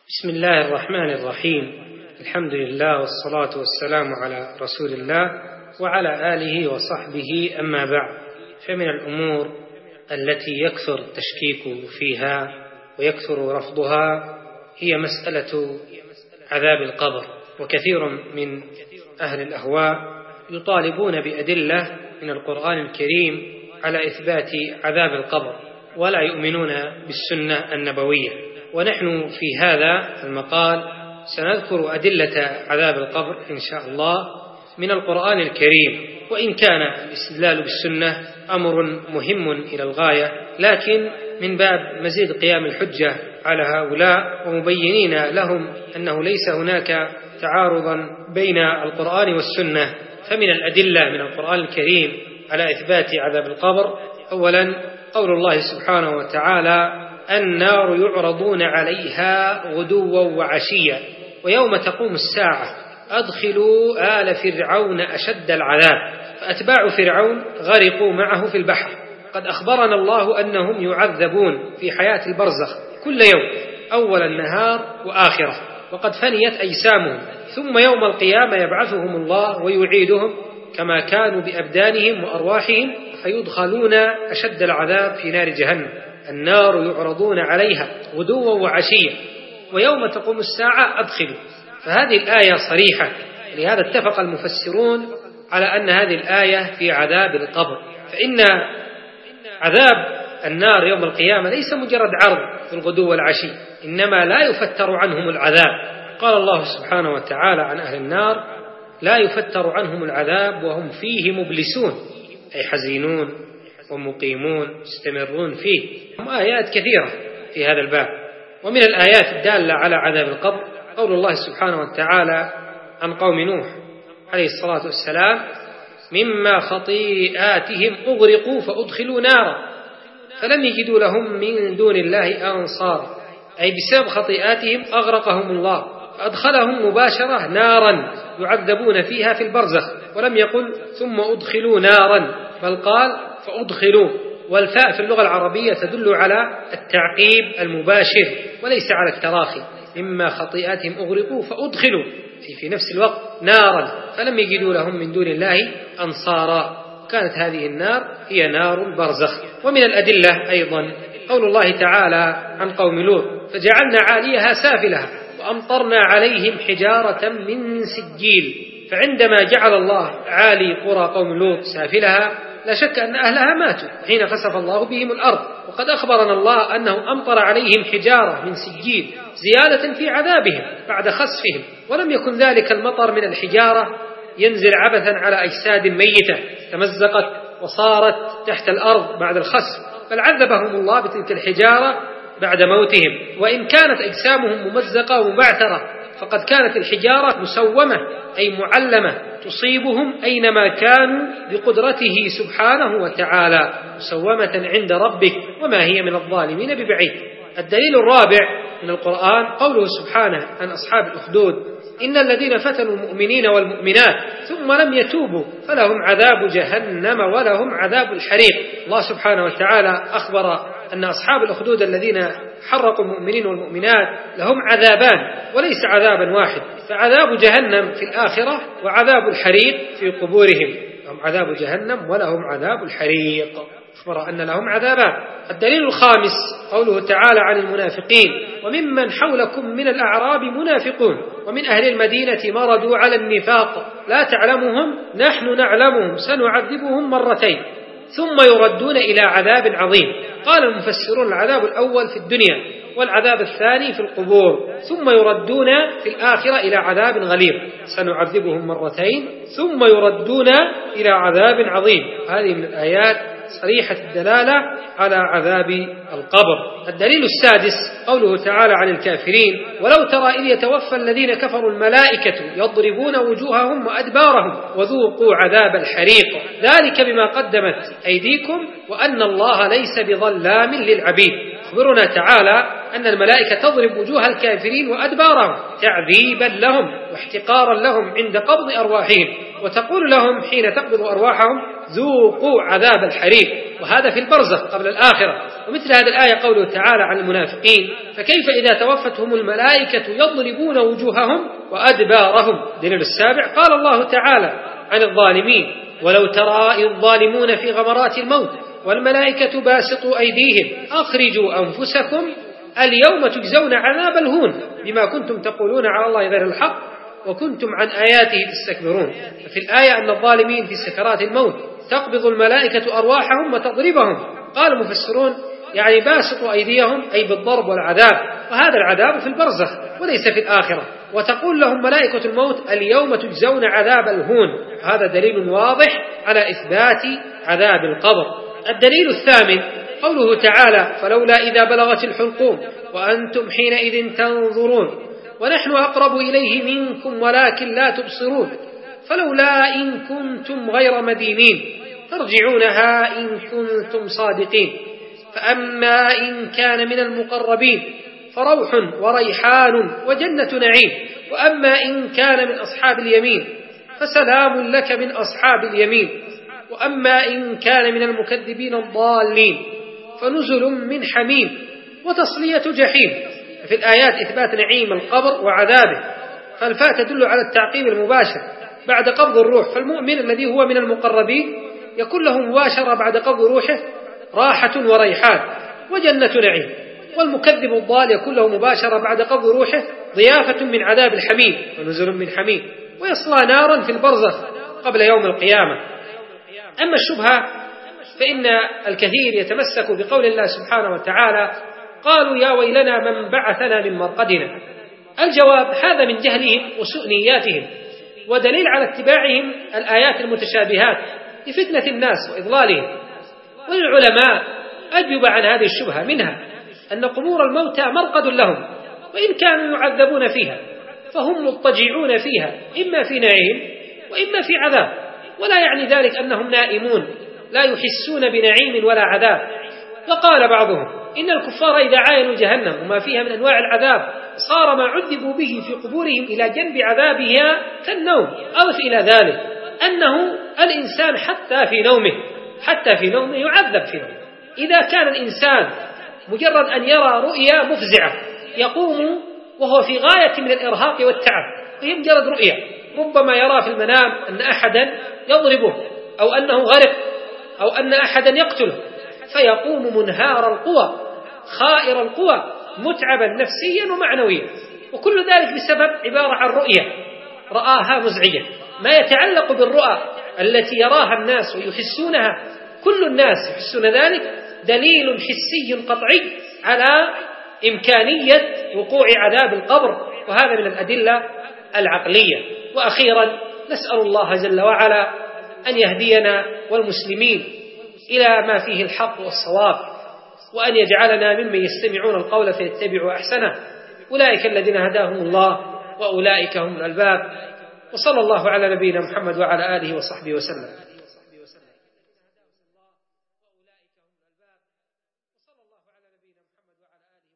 بسم الله الرحمن الرحيم. الحمد لله والصلاة والسلام على رسول الله وعلى آله وصحبه، أما بعد، فمن الأمور التي يكثر التشكيك فيها ويكثر رفضها هي مسألة عذاب القبر، وكثير من أهل الأهواء يطالبون بأدلة من القرآن الكريم على إثبات عذاب القبر ولا يؤمنون بالسنة النبوية. ونحن في هذا المقال سنذكر أدلة عذاب القبر إن شاء الله من القرآن الكريم، وإن كان الاستدلال بالسنة أمر مهم إلى الغاية، لكن من باب مزيد قيام الحجة على هؤلاء ومبينين لهم أنه ليس هناك تعارضا بين القرآن والسنة. فمن الأدلة من القرآن الكريم على إثبات عذاب القبر أولا قول الله سبحانه وتعالى: النار يعرضون عليها غدوا وعشيا ويوم تقوم الساعة أدخلوا آل فرعون أشد العذاب. فأتباع فرعون غرقوا معه في البحر. قد أخبرنا الله أنهم يعذبون في حياة البرزخ كل يوم أول النهار وآخره، وقد فنيت أجسامهم، ثم يوم القيامة يبعثهم الله ويعيدهم كما كانوا بأبدانهم وأرواحهم، فيدخلون أشد العذاب في نار جهنم. النار يعرضون عليها غدوا وعشيا ويوم تقوم الساعة أدخلوا. فهذه الآية صريحة، لهذا اتفق المفسرون على أن هذه الآية في عذاب القبر. فإن عذاب النار يوم القيامة ليس مجرد عرض في الغدو والعشي، إنما لا يفتر عنهم العذاب. قال الله سبحانه وتعالى عن أهل النار: لا يفتر عنهم العذاب وهم فيه مبلسون، أي حزينون ومقيمون يستمرون فيه. آيات كثيرة في هذا الباب. ومن الآيات الدالة على عذاب القبر قول الله سبحانه وتعالى عن قوم نوح عليه الصلاة والسلام: مما خطيئاتهم أغرقوا فأدخلوا نارا فلم يجدوا لهم من دون الله أنصارا، أي بسبب خطيئاتهم أغرقهم الله فأدخلهم مباشرة نارا يعذبون فيها في البرزخ، ولم يقل ثم أدخلوا نارا، بل قال فأدخلوا. والفاء في اللغة العربية تدل على التعقيب المباشر وليس على التراخي. مما خطيئاتهم أغرقوا فأدخلوا في نفس الوقت نارا فلم يجدوا لهم من دون الله أنصارا. كانت هذه النار هي نار البرزخ. ومن الأدلة أيضا قول الله تعالى عن قوم لوط: فجعلنا عاليها سافلها وأمطرنا عليهم حجارة من سجيل. فعندما جعل الله عالي قرى قوم لوط سافلها لا شك أن أهلها ماتوا حين خسف الله بهم الأرض، وقد أخبرنا الله أنه أمطر عليهم حجارة من سجيل زيادة في عذابهم بعد خسفهم، ولم يكن ذلك المطر من الحجارة ينزل عبثا على أجساد ميتة تمزقت وصارت تحت الأرض بعد الخسف، بل عذبهم الله بتلك الحجارة بعد موتهم. وإن كانت أجسامهم ممزقة ومبعثرة فقد كانت الحجارة مسومة أي معلمة تصيبهم أينما كانوا بقدرته سبحانه وتعالى، مسومة عند ربك وما هي من الظالمين ببعيد. الدليل الرابع من القرآن قوله سبحانه عن أصحاب الأخدود: إن الذين فتنوا المؤمنين والمؤمنات ثم لم يتوبوا فلهم عذاب جهنم ولهم عذاب الحريق. الله سبحانه وتعالى أخبر أن أصحاب الأخدود الذين حرقوا المؤمنين والمؤمنات لهم عذابان وليس عذابا واحد، فعذاب جهنم في الآخرة وعذاب الحريق في قبورهم. لهم عذاب جهنم ولهم عذاب الحريق، أخبر أن لهم عذابان. الدليل الخامس قوله تعالى عن المنافقين: وممن حولكم من الأعراب منافقون ومن أهل المدينة مردوا على النفاق لا تعلمهم نحن نعلمهم سنعذبهم مرتين ثم يردون إلى عذاب عظيم. قال المفسرون: العذاب الأول في الدنيا والعذاب الثاني في القبور، ثم يردون في الآخرة إلى عذاب غليظ. سنعذبهم مرتين ثم يردون إلى عذاب عظيم. هذه من الآيات صريحة الدلالة على عذاب القبر. الدليل السادس قوله تعالى عن الكافرين: ولو ترى إذ يتوفى الذين كفروا الملائكة يضربون وجوههم وأدبارهم وذوقوا عذاب الحريق ذلك بما قدمت أيديكم وأن الله ليس بظلام للعبيد. أخبرنا تعالى أن الملائكة تضرب وجوه الكافرين وأدبارهم تعذيبا لهم واحتقارا لهم عند قبض أرواحهم، وتقول لهم حين تقبض أرواحهم: ذوقوا عذاب الحريق. وهذا في البرزخ قبل الآخرة. ومثل هذه الآية قوله تعالى عن المنافقين: فكيف إذا توفتهم الملائكة يضربون وجوههم وأدبارهم. دليل السابع قال الله تعالى عن الظالمين: ولو ترى إذ الظالمون في غمرات الموت والملائكة باسطوا أيديهم أخرجوا أنفسكم اليوم تجزون عذاب الهون بما كنتم تقولون على الله غير الحق وكنتم عن آياته تستكبرون. ففي الآية أن الظالمين في سكرات الموت تقبض الملائكة أرواحهم وتضربهم. قال المفسرون يعني باسطوا أيديهم أي بالضرب والعذاب، وهذا العذاب في البرزخ وليس في الآخرة. وتقول لهم ملائكة الموت: اليوم تجزون عذاب الهون. هذا دليل واضح على إثبات عذاب القبر. الدليل الثامن قوله تعالى: فلولا إذا بلغت الحلقوم وأنتم حينئذ تنظرون ونحن أقرب إليه منكم ولكن لا تبصرون فلولا إن كنتم غير مدينين ترجعونها إن كنتم صادقين. فأما إن كان من المقربين فروح وريحان وجنة نعيم، وأما إن كان من أصحاب اليمين فسلام لك من أصحاب اليمين، وأما إن كان من المكذبين الضالين فنزل من حميم وتصلية جحيم. في الآيات إثبات نعيم القبر وعذابه، فالفاء تدل على التعقيب المباشر بعد قبض الروح. فالمؤمن الذي هو من المقربين يكون له مباشرة بعد قبض روحه راحة وريحان وجنة نعيم، والمكذب الضال يكون له مباشرة بعد قبض روحه ضيافة من عذاب الحميم ونزل من حميم، ويصلى نارا في البرزخ قبل يوم القيامة. أما الشبهة فإن الكثير يتمسك بقول الله سبحانه وتعالى: قالوا يا ويلنا من بعثنا من مرقدنا. الجواب: هذا من جهلهم وسوء نياتهم، ودليل على اتباعهم الآيات المتشابهات لفتنة الناس وإضلالهم. والعلماء أجب عن هذه الشبهة، منها أن قبور الموتى مرقد لهم، وإن كانوا يعذبون فيها فهم مضطجعون فيها إما في نعيم وإما في عذاب، ولا يعني ذلك أنهم نائمون لا يحسون بنعيم ولا عذاب. وقال بعضهم: إن الكفار إذا عاينوا جهنم وما فيها من أنواع العذاب صار ما عذبوا به في قبورهم إلى جنب عذابها كالنوم. أضف إلى ذلك أنه الإنسان حتى في نومه يعذب في نومه. إذا كان الإنسان مجرد أن يرى رؤيا مفزعة يقوم وهو في غاية من الإرهاق والتعب، وهي مجرد رؤيا، ربما يرى في المنام أن أحدا يضربه أو أنه غرق أو أن أحدا يقتله، فيقوم منهار القوى خائر القوى متعبا نفسيا ومعنويا، وكل ذلك بسبب عبارة عن رؤية رآها مزعجة. ما يتعلق بالرؤى التي يراها الناس ويحسونها، كل الناس يحسون ذلك، دليل حسي قطعي على إمكانية وقوع عذاب القبر، وهذا من الأدلة العقلية. وأخيرا نسأل الله جل وعلا أن يهدينا والمسلمين إلى ما فيه الحق والصواب، وأن يجعلنا ممن يستمعون القول فيتبعوا أحسنه. أولئك الذين هداهم الله وأولئك هم الألباب. وصلى الله على نبينا محمد وعلى آله وصحبه وسلم.